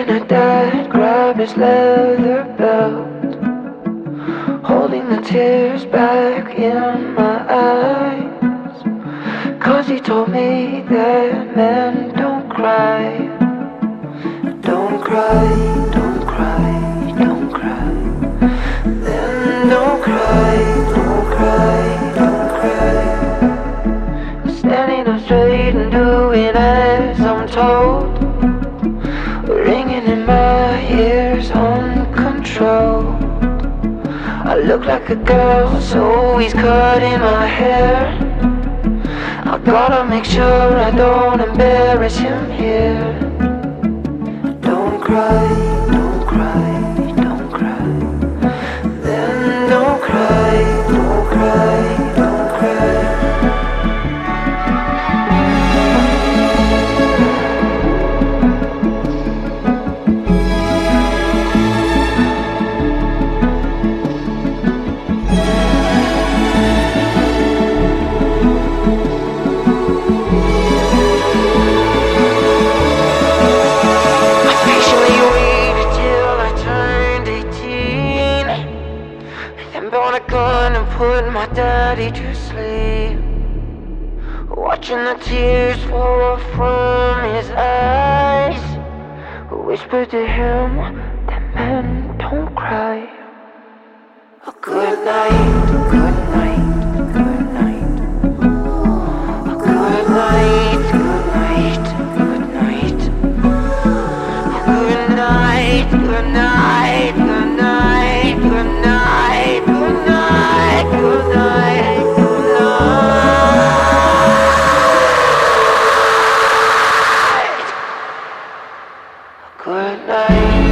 her dad grab his leather belt, holding the tears back in my eyes. 'Cause he told me that men don't cry. Don't cry, don't cry, don't cry. Then don't cry, don't cry, don't cry. Standing up straight and doing as I'm told, ringing in my ears uncontrolled. I look like a girl, so he's cutting my hair. I gotta make sure I don't embarrass him here. Don't cry, don't cry, don't cry. Then don't cry, don't cry, don't cry. Bought a gun and put my daddy to sleep, watching the tears fall from his eyes. Whispered to him that men don't cry. A good night, good night, good night. A good night, good night, good night. A good night, good night, good night, good night. Good night, good night, good night. Good night.